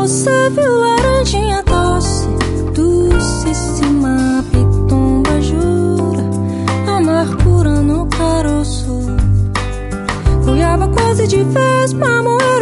você viu laranjinha doce, docíssima pitomba, jura, amargura no caroço. Goiaba quase de vez, mamoeiro